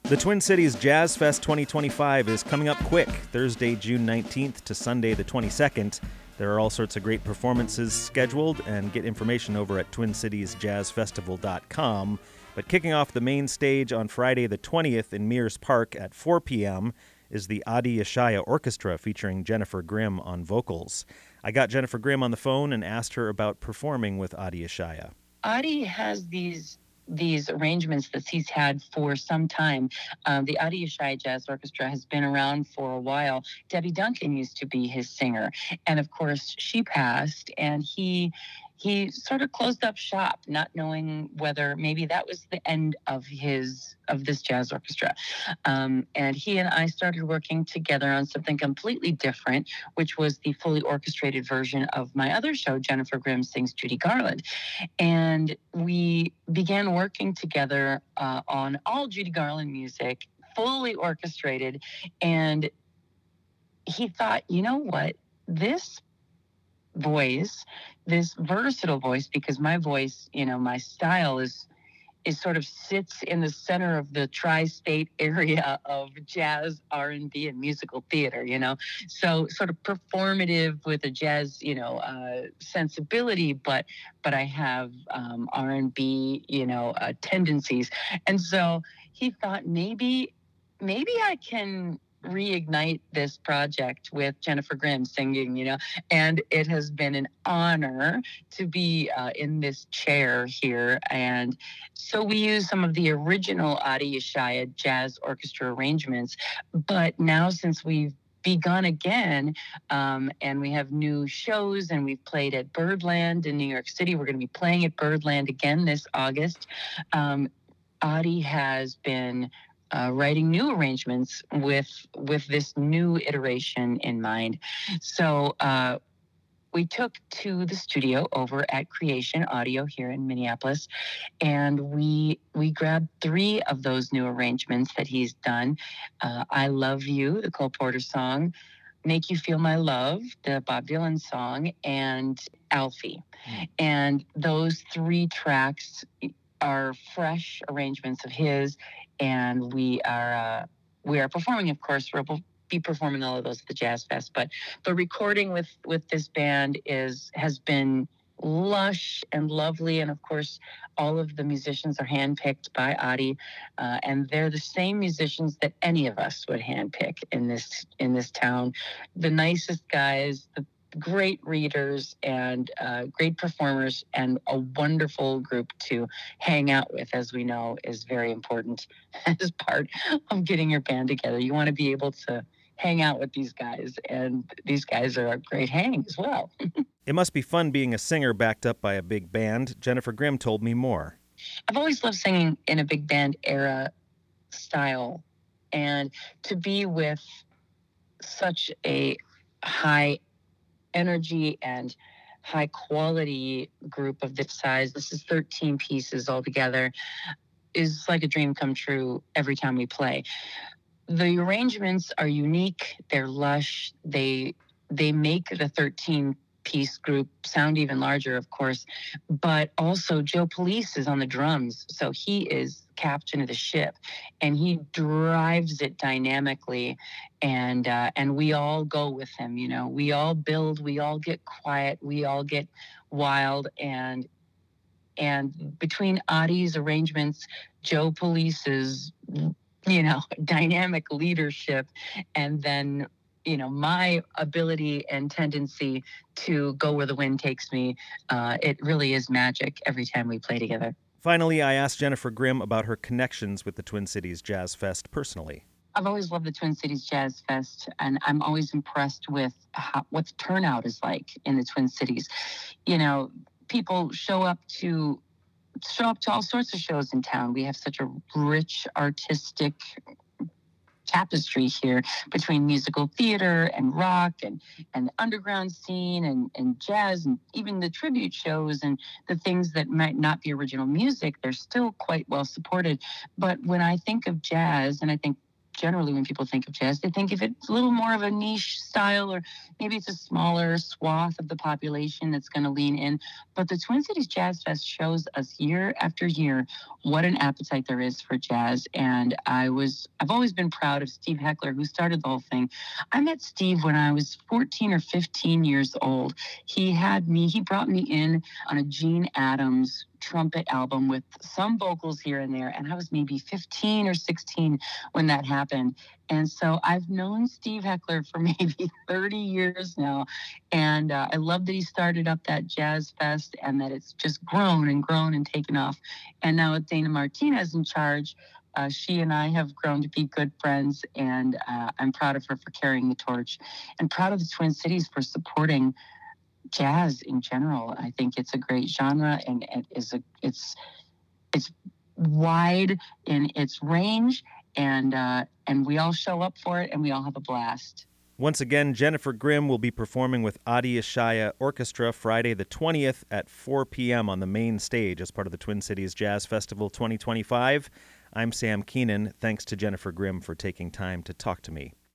The Twin Cities Jazz Fest 2025 is coming up quick, Thursday, June 19th to Sunday the 22nd. There are all sorts of great performances scheduled, and get information over at TwinCitiesJazzFestival.com. But kicking off the main stage on Friday the 20th in Mears Park at 4 p.m. is the Adi Yeshaya Orchestra featuring Jennifer Grimm on vocals. I got Jennifer Grimm on the phone and asked her about performing with Adi Yeshaya. Adi has these arrangements that he's had for some time. The Adi Yeshaya Jazz Orchestra has been around for a while. Debbie Duncan used to be his singer, and of course she passed, and he sort of closed up shop, not knowing whether maybe that was the end of this jazz orchestra. And he and I started working together on something completely different, which was the fully orchestrated version of my other show, Jennifer Grimm Sings Judy Garland. And we began working together on all Judy Garland music, fully orchestrated. And he thought, you know what, this voice, this versatile voice, because my voice, my style is sort of sits in the center of the tri-state area of jazz, R&B, and musical theater, so sort of performative with a jazz, sensibility, but I have R&B, tendencies. And so he thought maybe I can reignite this project with Jennifer Grimm singing, and it has been an honor to be in this chair here. And so we use some of the original Adi Yeshaya Jazz Orchestra arrangements, but now since we've begun again, and we have new shows, and we've played at Birdland in New York City. We're going to be playing at Birdland again this August. Adi has been writing new arrangements with this new iteration in mind. So we took to the studio over at Creation Audio here in Minneapolis, and we grabbed 3 of those new arrangements that he's done. I Love You, the Cole Porter song, Make You Feel My Love, the Bob Dylan song, and Alfie. And those 3 tracks are fresh arrangements of his, and we are performing, of course. We'll be performing all of those at the Jazz Fest, but the recording with this band has been lush and lovely, and of course all of the musicians are handpicked by Adi, and they're the same musicians that any of us would handpick in this town. The nicest guys, the great readers, and great performers, and a wonderful group to hang out with, as we know is very important as part of getting your band together. You want to be able to hang out with these guys, and these guys are a great hang as well. It must be fun being a singer backed up by a big band. Jennifer Grimm told me more. I've always loved singing in a big band era style, and to be with such a high energy and high quality group of this size, this is 13 pieces altogether, is like a dream come true every time we play. The arrangements are unique, they're lush, they make the 13-piece group sound even larger, of course, but also Joe Police is on the drums, so he is captain of the ship, and he drives it dynamically, and we all go with him. We all build, we all get quiet, we all get wild, and between Adi's arrangements, Joe Police's dynamic leadership, and then my ability and tendency to go where the wind takes me, it really is magic every time we play together. Finally, I asked Jennifer Grimm about her connections with the Twin Cities Jazz Fest personally. I've always loved the Twin Cities Jazz Fest, and I'm always impressed with what the turnout is like in the Twin Cities. People show up to all sorts of shows in town. We have such a rich artistic tapestry here between musical theater and rock and the underground scene and jazz, and even the tribute shows and the things that might not be original music, they're still quite well supported. But when I think of jazz and I think generally when people think of jazz, they think of it a little more of a niche style, or maybe it's a smaller swath of the population that's going to lean in. But the Twin Cities Jazz Fest shows us year after year what an appetite there is for jazz. And I've always been proud of Steve Heckler, who started the whole thing. I met Steve when I was 14 or 15 years old. He brought me in on a Gene Adams trumpet album with some vocals here and there. And I was maybe 15 or 16 when that happened. And so I've known Steve Heckler for maybe 30 years now. And I love that he started up that Jazz Fest and that it's just grown and taken off. And now with Dana Martinez in charge, she and I have grown to be good friends, and I'm proud of her for carrying the torch, and proud of the Twin Cities for supporting jazz in general. I think it's a great genre, and it's wide in its range, and we all show up for it, and we all have a blast. Once again, Jennifer Grimm will be performing with Adi Yeshaya Orchestra Friday the 20th at 4 p.m. on the main stage as part of the Twin Cities Jazz Festival 2025. I'm Sam Keenan. Thanks to Jennifer Grimm for taking time to talk to me.